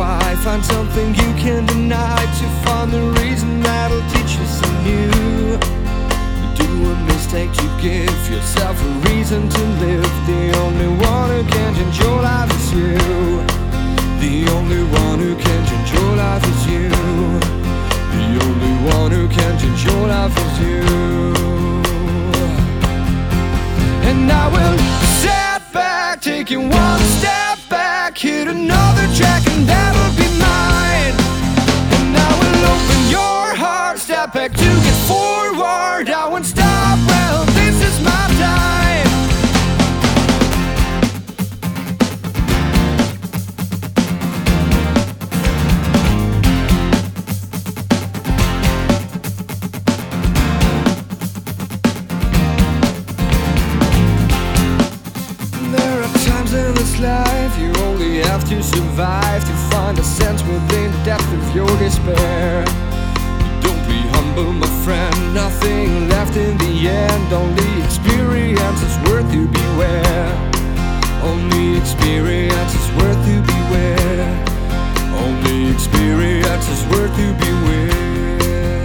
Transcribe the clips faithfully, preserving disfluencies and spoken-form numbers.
why. Find something you can deny to find the reason that'll teach you some new. Do a mistake to give yourself a reason to live. The only one who can change your life is you. The only one who can change your life is you. The only one who can change your life is you. And I will step back, taking one step back, hit another track and that'll be mine. And I will open your heart, step back to get forward. I won't stop, well, this is my time. In this life, you only have to survive to find a sense within the depth of your despair. Don't be humble, my friend, nothing left in the end. Only experience is worth to beware. Only experience is worth to beware. Only experience is worth to beware.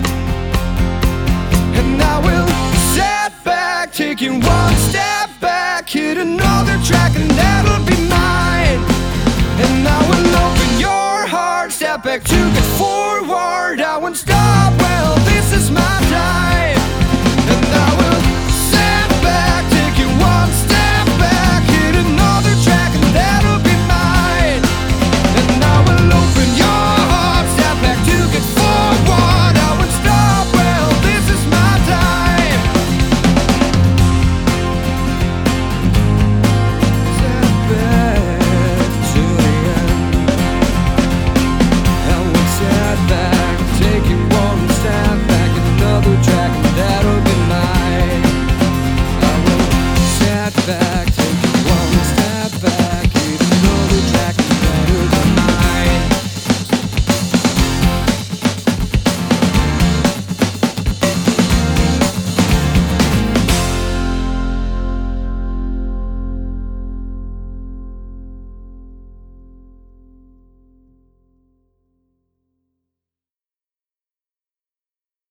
And I will set back, taking one step back, hit another track and that'll be mine. And I will open your heart, step back to get forward.